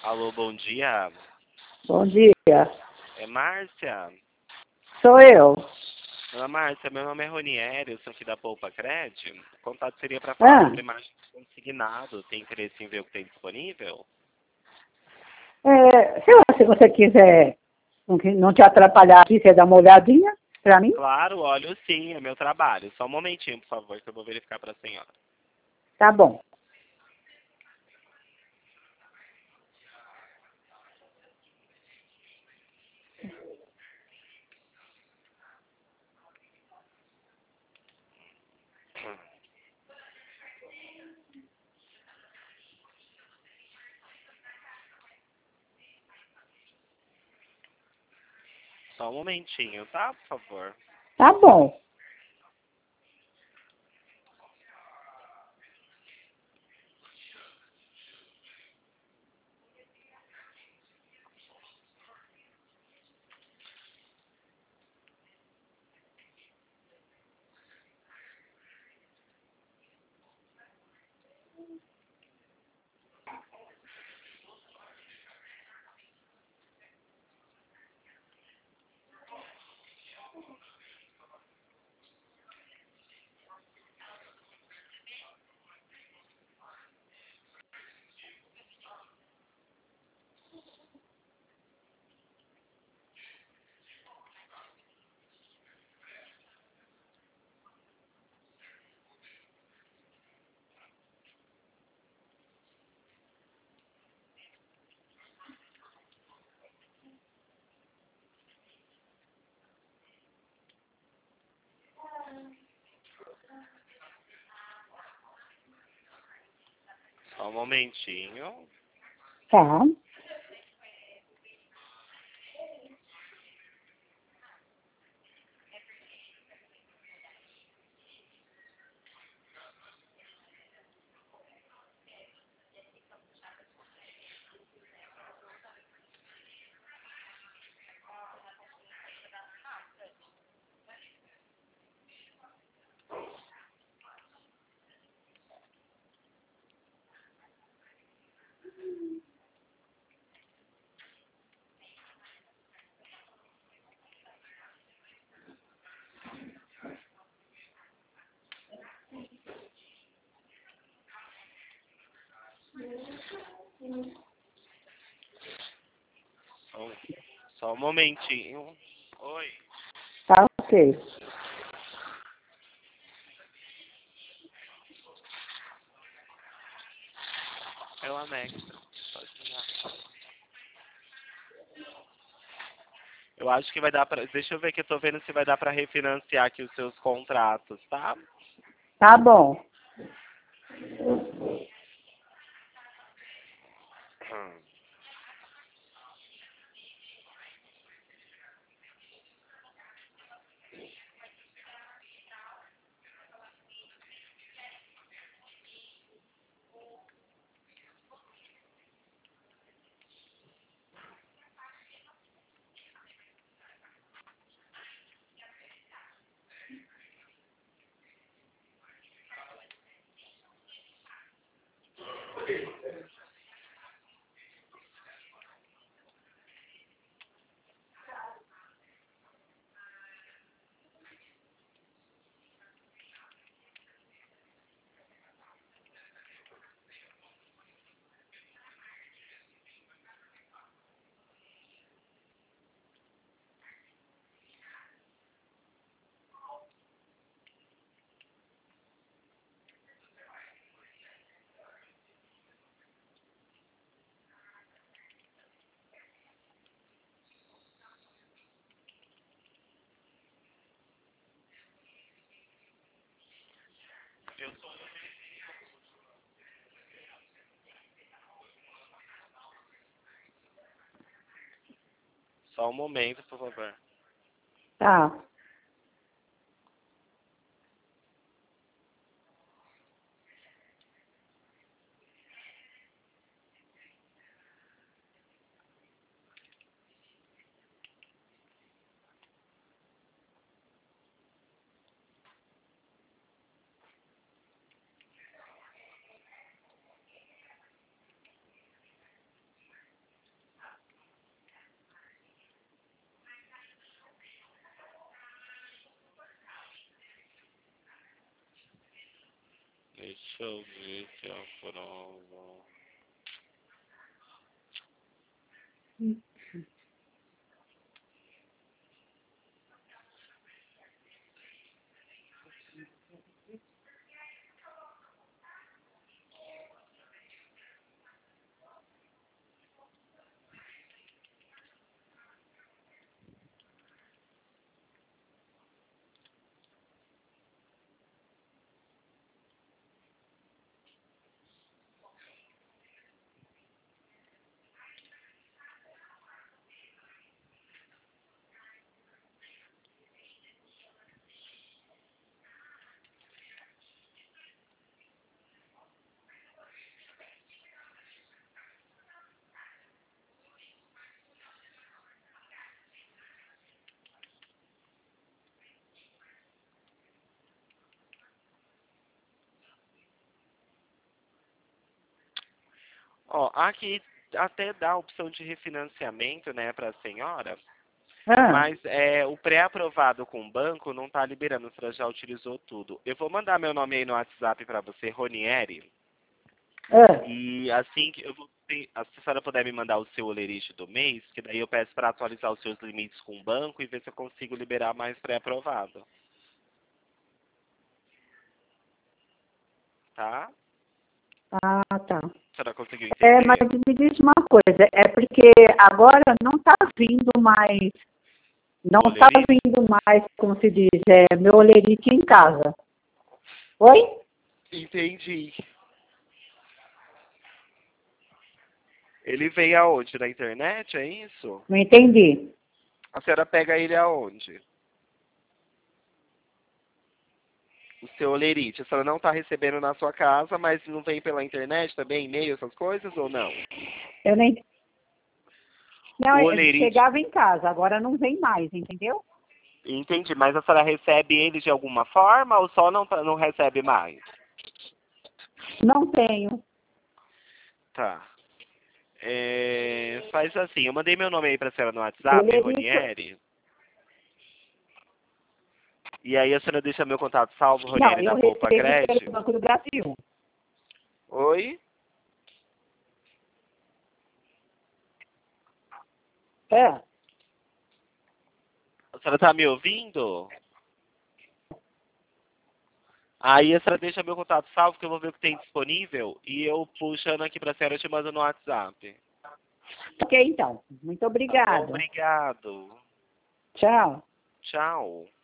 Alô, bom dia. Bom dia. É Márcia? Sou eu. Dona Márcia, meu nome é Ronieri, eu sou aqui da Poupa Cred. O contato seria para falar sobre margem consignado. Tem interesse em ver o que tem disponível? Se você quiser não te atrapalhar aqui, você dá uma olhadinha para mim? Claro, olho sim, é meu trabalho. Só um momentinho, por favor, que eu vou verificar para a senhora. Tá bom. Só um momentinho, tá? Por favor. Tá bom. Só um momentinho. Tá. Só um momentinho. Oi. Tá ok. É o anexo. Pode mandar. Eu acho que vai dar pra... Deixa eu ver que eu tô vendo se vai dar pra refinanciar aqui os seus contratos, tá? Tá bom. Hum. Só um momento, por favor. Tá. Deixa eu ver se aprovo. Ó, aqui até dá a opção de refinanciamento, né, para a senhora. Mas o pré-aprovado com o banco não está liberando, a senhora já utilizou tudo. Eu vou mandar meu nome aí no WhatsApp para você, Ronieri. E assim que se a senhora puder me mandar o seu olerite do mês, que daí eu peço para atualizar os seus limites com o banco e ver se eu consigo liberar mais pré-aprovado. Tá? Ah, tá. A senhora conseguiu entender? Mas me diz uma coisa, é porque agora não está vindo mais, como se diz, meu olerite em casa. Oi? Entendi. Ele veio aonde? Na internet, é isso? Não entendi. A senhora pega ele aonde? O seu olerite. A senhora não está recebendo na sua casa, mas não vem pela internet também, e-mail, essas coisas, ou não? Eu nem... Não, O ele olerite... chegava em casa, agora não vem mais, entendeu? Entendi, mas a senhora recebe ele de alguma forma ou só não recebe mais? Não tenho. Tá. Faz assim, eu mandei meu nome aí pra senhora no WhatsApp, Ronieri. E aí a senhora deixa meu contato salvo, Ronieri da Poupa Crédito? Pelo Banco do Brasil. Oi? A senhora tá me ouvindo? Aí a senhora deixa meu contato salvo, que eu vou ver o que tem disponível, e eu puxando aqui pra senhora, eu te mando no WhatsApp. Ok, então. Muito obrigada. Obrigado. Tchau. Tchau.